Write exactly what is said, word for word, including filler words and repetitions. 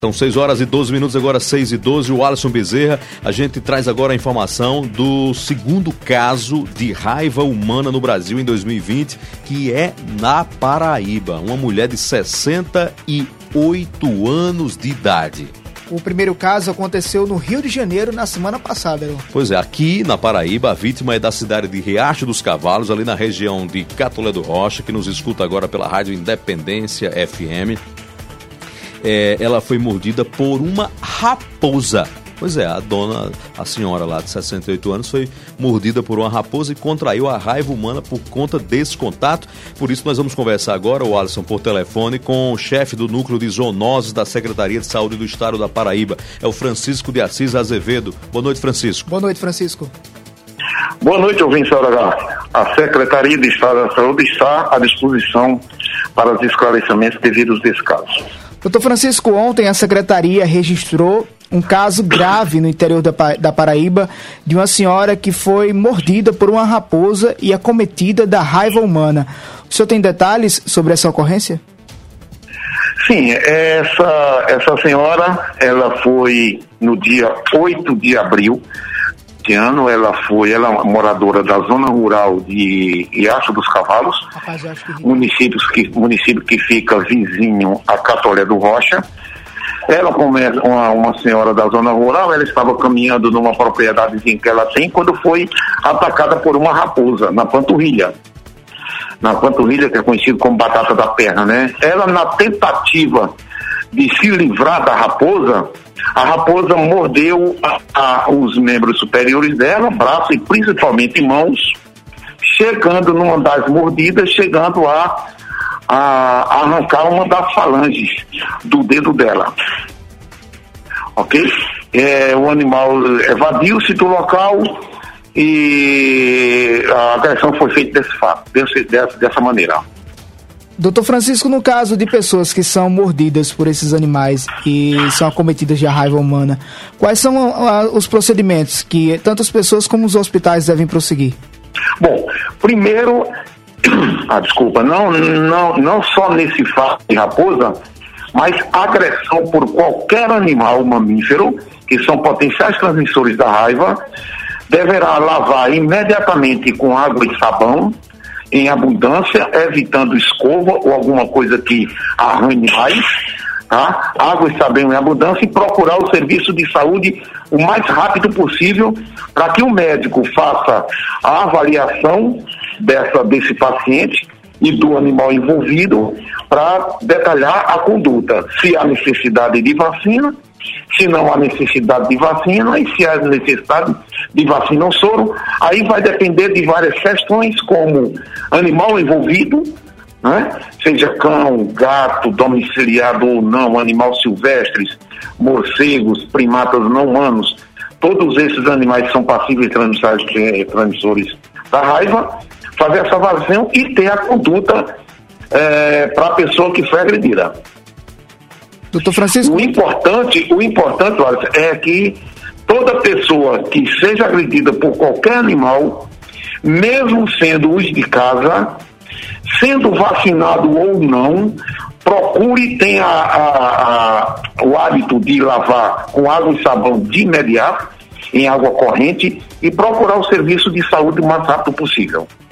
São seis horas e doze minutos, agora seis e doze, o Alisson Bezerra. A gente traz agora a informação do segundo caso de raiva humana no Brasil em dois mil e vinte, que é na Paraíba. Uma mulher de sessenta e oito anos de idade. O primeiro caso aconteceu no Rio de Janeiro na semana passada. Né? Pois é, aqui na Paraíba, a vítima é da cidade de Riacho dos Cavalos, ali na região de Catolé do Rocha, que nos escuta agora pela Rádio Independência F M. É, ela foi mordida por uma raposa. Pois é, a dona, a senhora lá de sessenta e oito anos foi mordida por uma raposa e contraiu a raiva humana por conta desse contato. Por isso nós vamos conversar agora, o Alisson, por telefone, com o chefe do Núcleo de Zoonoses da Secretaria de Saúde do Estado da Paraíba. É o Francisco de Assis Azevedo. Boa noite, Francisco. Boa noite, Francisco. Boa noite, ouvinte H. A Secretaria de Estado da Saúde está à disposição para os esclarecimentos devidos desse caso. Doutor Francisco, ontem a Secretaria registrou um caso grave no interior da, da Paraíba de uma senhora que foi mordida por uma raposa e acometida da raiva humana. O senhor tem detalhes sobre essa ocorrência? Sim, essa, essa senhora, ela foi no dia oito de abril de ano, ela foi, ela é uma moradora da zona rural de Riacho dos Cavalos, Rapaz, que... municípios que, município que fica vizinho a Catolé do Rocha. Ela, como é uma, uma senhora da zona rural, ela estava caminhando numa propriedadezinha que ela tem quando foi atacada por uma raposa na panturrilha. Na panturrilha, que é conhecido como batata da perna, né? Ela, na tentativa de se livrar da raposa, a raposa mordeu a, a, os membros superiores dela, braço e principalmente mãos, chegando numa das mordidas, chegando a, a arrancar uma das falanges do dedo dela. Ok? É, o animal evadiu-se do local e a agressão foi feita desse fato, desse, dessa, dessa maneira. Doutor Francisco, no caso de pessoas que são mordidas por esses animais e são acometidas de raiva humana, quais são uh, os procedimentos que tanto as pessoas como os hospitais devem prosseguir? Bom, primeiro, ah, desculpa, não, não, não só nesse fato de raposa, mas agressão por qualquer animal mamífero, que são potenciais transmissores da raiva, deverá lavar imediatamente com água e sabão, em abundância, evitando escova ou alguma coisa que arranhe mais, tá? Água e sabão em abundância e procurar o serviço de saúde o mais rápido possível para que o médico faça a avaliação dessa, desse paciente e do animal envolvido para detalhar a conduta, se há necessidade de vacina, se não há necessidade de vacina e se há necessidade de vacina ou soro, aí vai depender de várias questões, como animal envolvido, né? Seja cão, gato, domiciliado ou não, animais silvestres, morcegos, primatas não humanos, todos esses animais são passíveis de transmissores da raiva, fazer essa avaliação e ter a conduta é, para a pessoa que foi agredida. Doutor Francisco. O importante, o importante é que toda pessoa que seja agredida por qualquer animal, mesmo sendo os de casa, sendo vacinado ou não, procure ter a, a, a, o hábito de lavar com água e sabão de imediato, em água corrente, e procurar o serviço de saúde o mais rápido possível.